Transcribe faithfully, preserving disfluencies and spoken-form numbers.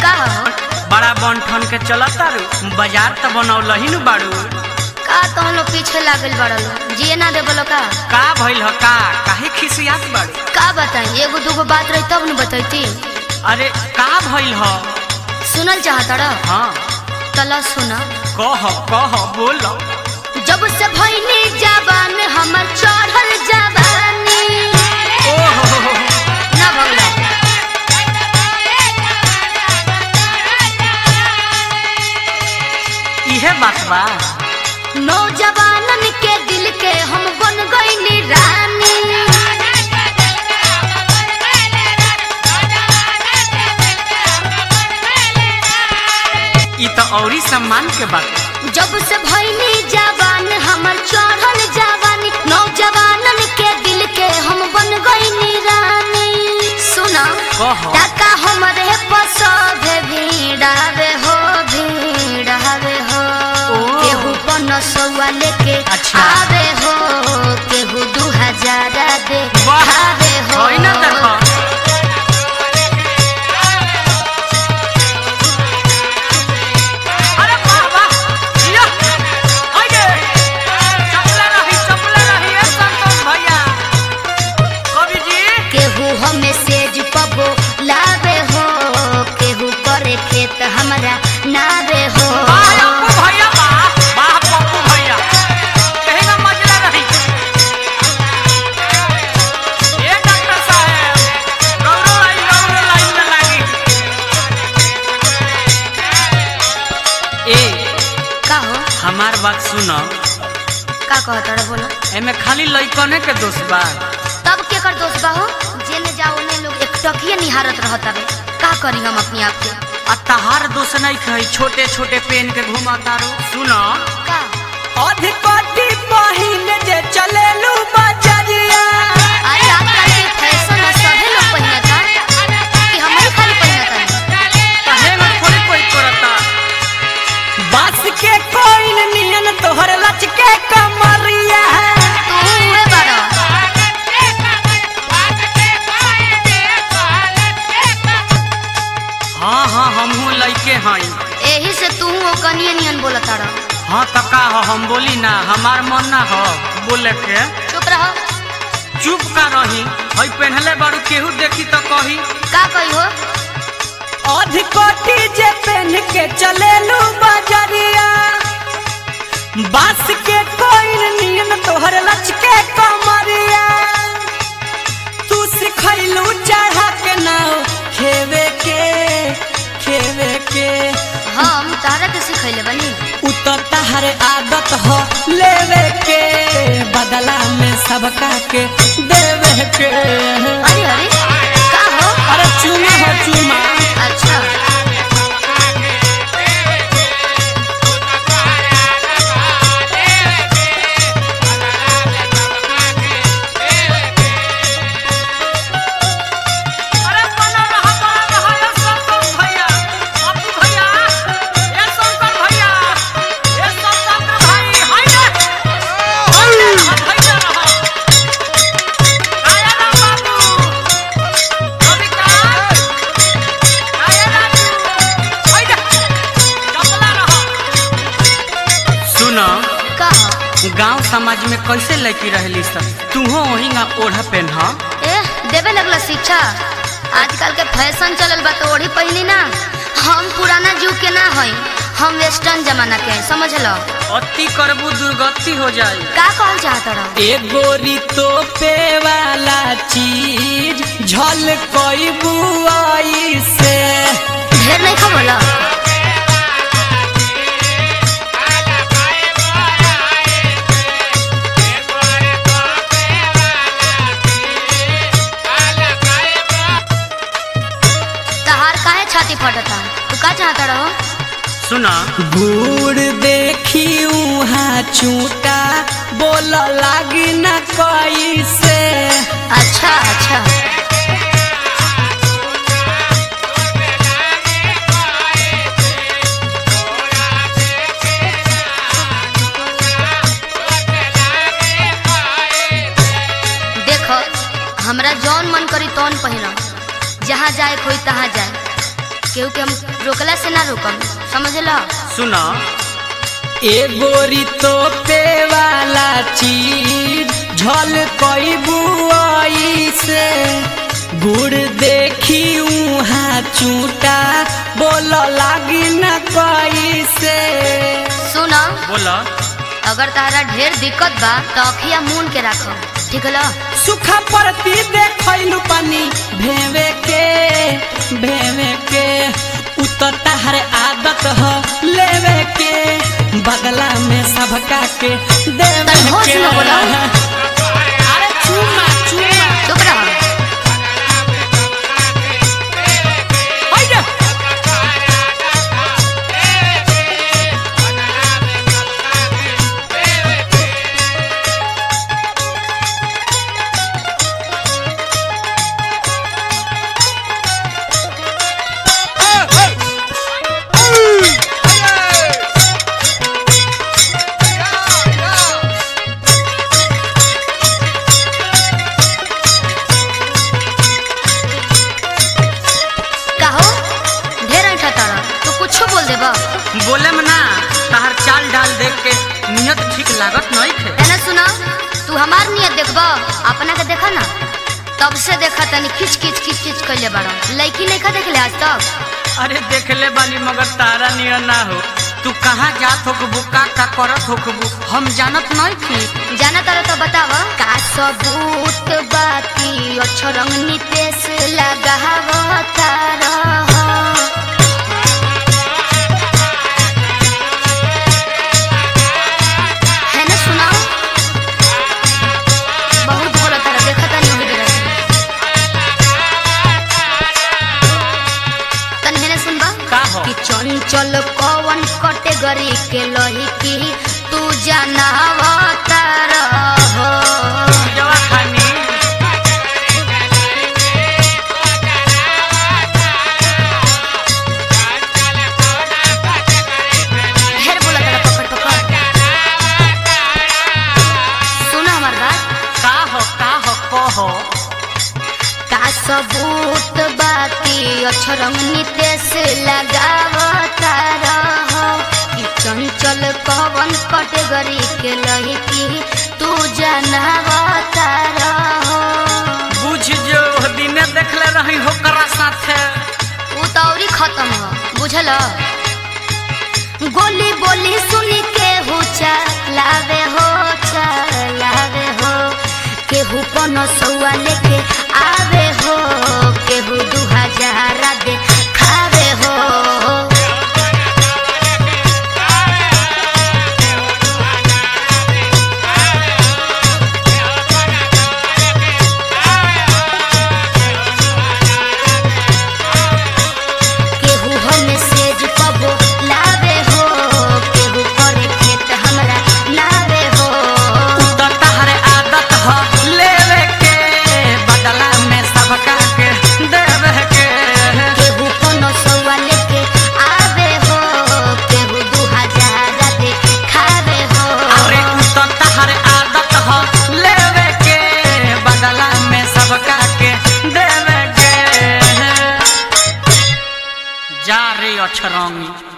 का हो? बड़ा बन ठन के चलता रू बाजार त बनौल ही नु बाड़ू। का तुम लोग पीछे लागल बड़ल जिए ना दे बोलो का का भइल ह का काहे खिसियात बाड़ू? का बताई एगो दूगो बात रही तब न बतैती। अरे का भइल ह? सुनल चाहता रह? हाँ तला सुना। कह कह बोल। जब से भइनी जवान हमर चढ़ल जवानी। ओहो ना भगला इहे बात बा। नौजवानन के दिल के हम बन गइनी रानी। ई त औरी सम्मान के बात। जब से भइनी जवान हमर चढ़ल जवानी। नौजवानन के दिल के हम बन गइनी रानी। सुना कह टाका हमरे पसोभे भीड़ावे हो भीड़ावे हो। केहू पनसौआ लेके अच्छा। आवे हो केहू दू हजार दे वाह आवे हो। होई ना देखो अरे वाह वाह यो आइए चपला रही चपला रही है संतोष भैया कवि जी। केहू हमें सेज पबो लावे हो केहू करे खेत हमरा नावे हो। वाह पप्पू भैया वाह वाह पप्पू भैया कहीं ना मजला रही। ए डॉक्टर साहब गौरव आई गौरव लाइन में लागी। ए का हो? हमार बात सुनो का कहता रे बोलो? एमे खाली लइकने के दोष बा। तब के कर दोस्त बा हो? जेने जाओ ने लोग एक टकिए निहारत रहता रे। का करी हम अपने आप के? आ तहार दोष नहीं कही छोटे छोटे पेन के घुमाता रो। सुनो का अधिकटी पहिने जे चलेलू बजरिया। अरे आजकल के फैशन है सभी लोग पहनता कि हम ही खाली पहनता। कहे में थोड़ी कोई करता। बास के कोइन नियन तोहर लच के कमरिया। तू हुए बड़ा हाँ हाँ हमहू लइके हई। एही से तू ओ कनिए नियन बोलता रह। हाँ त का हो हम बोली ना हमार मन ना हो बोले के। चुप रह। चुप का रही हई पहनले बारू केहू देखी तो कही। का कही हो? अधिकटी जे पहन के चलेलू बजरिया। बास के कोइन नियन तोहर लच के कमरिया। तू सिखैलू चढ़ा के नाव खेवे के खेवे के। हम तारा के सिखैले बनी। उ तो तहर आदत हो लेवे के बदला में सबका के देवे के। अरे अरे का हो? अरे चुमा हो चुमा। अच्छा अरे बना रहा बना रहा ये संतोष भैया पप्पू भैया ये शंकर भैया ये संतोष भाई हाय रे भैया रहा आया ना बाबू कभी का आया ना हाय रे चपला रहा। सुनो का हो? गांव समाज में कैसे लड़की रहली सब तूहो वही ना ओढ़ा पहन। ए देवे लगला शिक्षा। आजकल के फैशन चलल बा तो ओढ़ी पहनी ना। हम पुराना जुग के ना हई हम वेस्टर्न जमाना के समझ लो। अति करबू दुर्गति हो जाए। का कहल चाहत रह? ए गोरी तो पे वाला चीज झल कोई बुआई से। ढेर नहीं खा बोला। तहार काहे छाती फटता? तू का चाहता रहो? सुना गुड़ देखी उहाँ चूटा बोल लागी न कोई से। अच्छा अच्छा हमरा जौन मन करी तौन पहिना। जहाँ जाए कोई तहाँ जाए केहू के हम रोकला से ना रोकम, समझ लो। सुनो ए गोरी तो पे वाला चीज झल कई बुआई से गुड़ देखी उहाँ चूटा बोल लागी न कोई से। सुनो बोला अगर तारा ढेर दिक्कत बा तो अखिया मून के रखो, ठीक है? सुखा परती देखलू पानी भेवे के भेवे के उतर ताहर आदत ह लेवे के बदला में सबका के देवे तन होश के। में बोला। अरे चुमा चुमा चुप रहो। हाइडे बोले में ना ताहर चाल डाल देख के नियत ठीक लागत नहीं थे। है सुना तू हमार नियत देखबा अपना के देखा ना, तब से देखा तनी खिच खिच खिच खिच कइले बड़ा लड़की नहीं खा देख ले आज तक। अरे देख ले बाली मगर तारा नियत ना हो। तू कहाँ जात होकबू का का करत होकबू हम जानत नहीं थी। जाना तारा तो बतावा का सबूत बाकी अच्छा रंग नितेश लगावा तारा चंचल कौन कैटेगरी के लोही की तू जानवा तारा हो। ढेर बोला तारा पकड़ पकड़। सुना हमार बात का हो का हो कहो का सबूत बाती अक्षरंग नितेश लगावा तारा हो। चंचल कवन कैटेगरी के लड़की तू जानवा तारा हो। बुझ जो दिने देखले रही हो करा साथे उ तौरी खत्म हो बुझल। गोली बोली सुनी के हो चलावे हो चलावे हो केहू पन सौआ लेके आवे हो केहू दू हजार दे खावे हो। केहू हमें सेज पबो लावे हो केहू करे खेत हमरा लावे हो। तो तहरे आदत हो लेवे के बदला में सबका के देवे के। केहू कोनो सौआ लेके आवे हो केहू दू हजार दे खावे हो। अरे तो तहरे आदत हो लेवे के बदला में सबका के देवे के। जा रे अछरंगी।